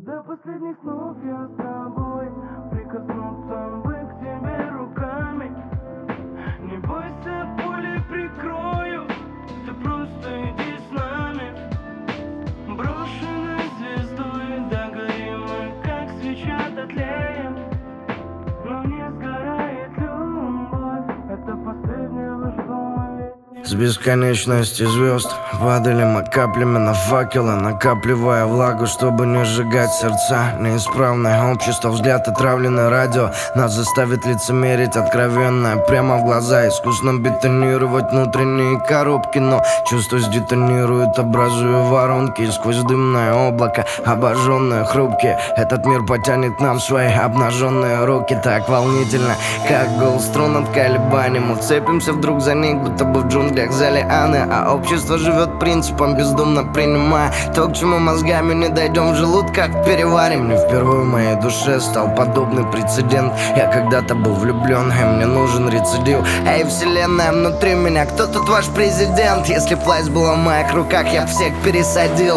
До последних снов я с тобой, прикоснуться бы к тебе руками. Не бойся, пули прикрою, ты просто иди с нами. Брошенной звездой догорим мы, как свеча дотлеем. Но не сгорает любовь, это последнее, во что мы верим. С бесконечности звезд падали мы каплями на факелы, накапливая влагу, чтобы не сжигать сердца. Неисправное общество, взгляд отравленное радио нас заставит лицемерить откровенно, прямо в глаза, искусно бетонировать внутренние коробки. Но чувства сдетонируют, образуя воронки, и сквозь дымное облако, обожженные, хрупкие, этот мир потянет нам свои обнаженные руки. Так волнительно, как гул струн от колебаний, мы вцепимся вдруг за них, будто бы в джунглях залианы. А общество живет принципом, бездумно принимая то, к чему мозгами не дойдем, в желудках переварим. Не впервые в моей душе стал подобный прецедент. Я когда-то был влюблен, и мне нужен рецидив. Эй, вселенная внутри меня, кто тут ваш президент? Если б власть была в моих руках, я всех пересадил.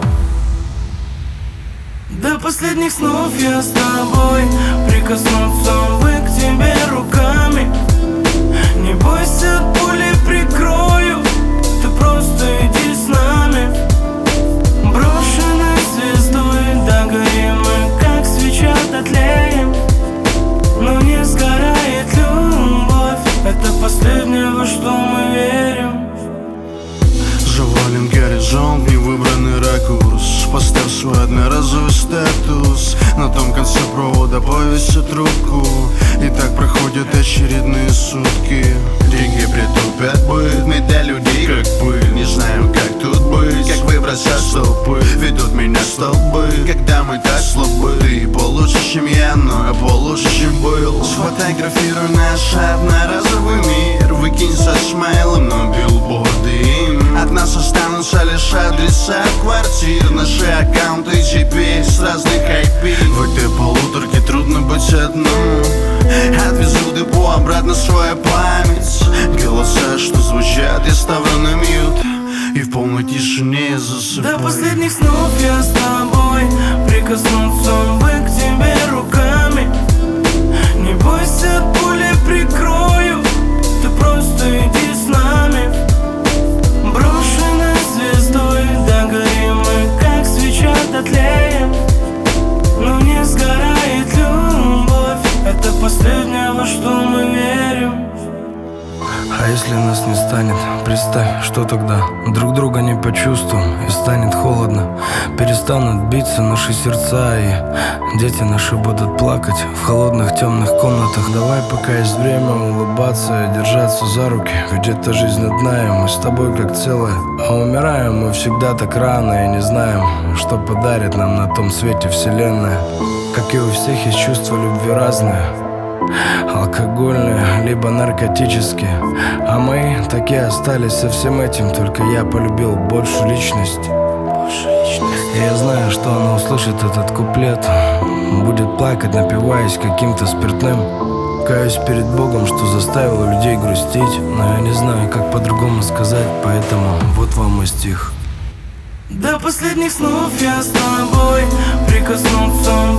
До последних снов я с тобой, прикоснуться бы к тебе руками. Не бойся, пули прикрою, ты просто иди с нами. Брошенной звездой догорим мы, как свеча дотлеем. Но не сгорает любовь, это последнее, во что мы верим. Завален горизонт, невыбранный ракурс. Поставь свой одноразовый статус. На том конце провода повесит трубку. И так проходят очередные сутки. Деньги притупят быт, мы для людей как пыль. Не знаю, как тут быть, как выбраться с толпы. Ведут меня столбы, когда мы так слабы. Ты получше, чем я, но я получше, чем был. Сфотографируй наш одноразовый мир. Выкинь со смайлом, но билборды им. От нас останутся лишь адреса квартир. Наши аккаунты теперь с разных IP. В этой полуторке трудно быть одному. Отвезу депо обратно свою память. Голоса, что звучат, я ставлю на мьют. И в полной тишине я засыпаю. До последних снов я с тобой, прикоснуться бы к тебе руками. Не бойся, пули прикрою, ты просто иди с нами. Брошенной звездой догорим мы, как свеча дотлеем. Но не сгорает любовь, это последнее, во что мы верим. А если нас не станет, представь, что тогда? Друг друга не почувствуем, и станет холодно. Перестанут биться наши сердца, и дети наши будут плакать в холодных темных комнатах. Давай, пока есть время, улыбаться и держаться за руки. Ведь эта жизнь одна, и мы с тобой как целое. А умираем мы всегда так рано, и не знаем, что подарит нам на том свете вселенная. Как и у всех, есть чувства любви разные, алкогольные, либо наркотические. А мои так и остались со всем этим. Только я полюбил больше личность. И я знаю, что она услышит этот куплет, будет плакать, напиваясь каким-то спиртным. Каюсь перед Богом, что заставил людей грустить, но я не знаю, как по-другому сказать, поэтому вот вам мой стих. До последних снов я с тобой, прикоснуться